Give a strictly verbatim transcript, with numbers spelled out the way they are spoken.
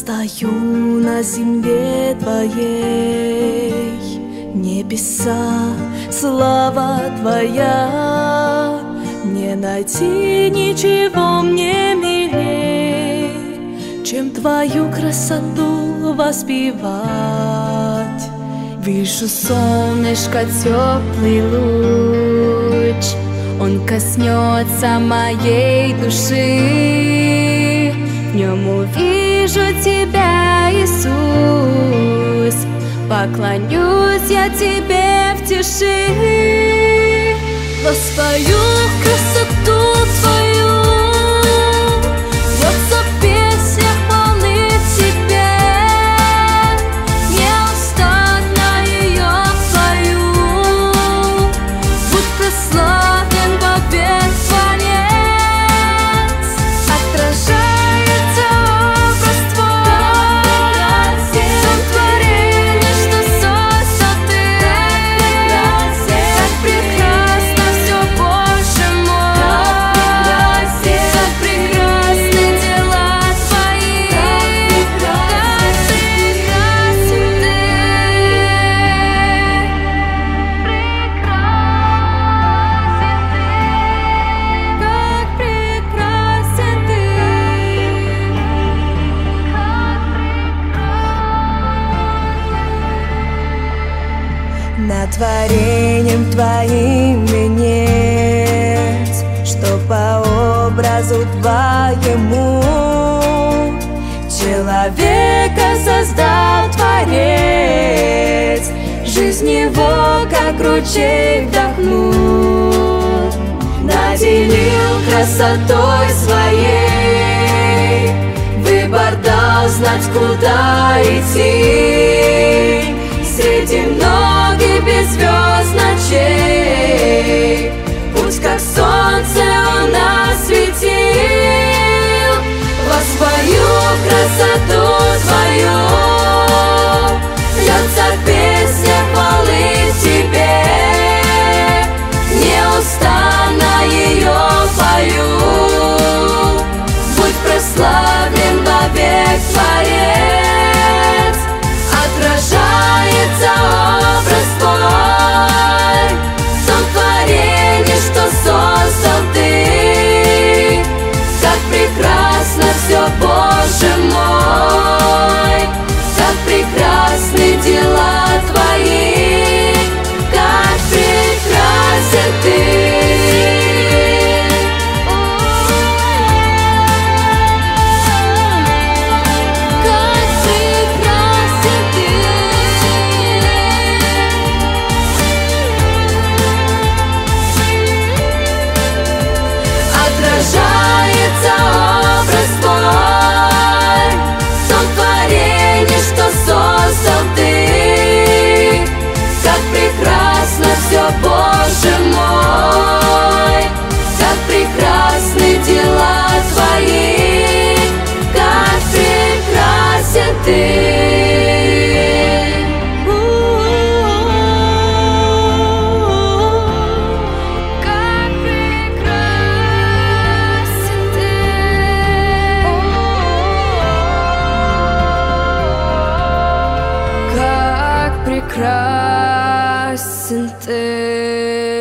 стою на земле Твоей, небеса, слава Твоя. Не найти ничего мне милей, чем Твою красоту воспевать. Вижу солнышко, теплый луч, он коснется моей души. В нем увижу Тебя, Иисус, поклонюсь я Тебе в тиши. Воспою красоту Твою, льется песня хвалы Тебе. Неустанно ее пою, будь прославлен вовек Творец. Отражается образ Твой, том творении, что создал Ты. Так прекрасно все, Боже мой, как прекрасны дела Твои, как прекрасен Ты, как прекрасен Ты. Над творением Твоим венец, что по образу Твоему человека создал Творец. Жизнь его, как ручей, вдохнул, наделил красотой своей, выбор дал знать, куда идти. Среди многих беззвезд ночей пусть, как солнце, он осветил. Воспою красоту Твою, льется песня хвалы Тебе. Неустанно ее пою, будь прославлен вовек Творец. Отражается образ Твой, в том творении, что создал Ты. Как прекрасно все, Боже мой, как прекрасны дела Твои, как прекрасен Ты. Отражается образ Твой, в том творении, что создал Ты. Как прекрасно все, Боже мой, как прекрасны дела Твои, как прекрасен Ты. Прекрасен Ты.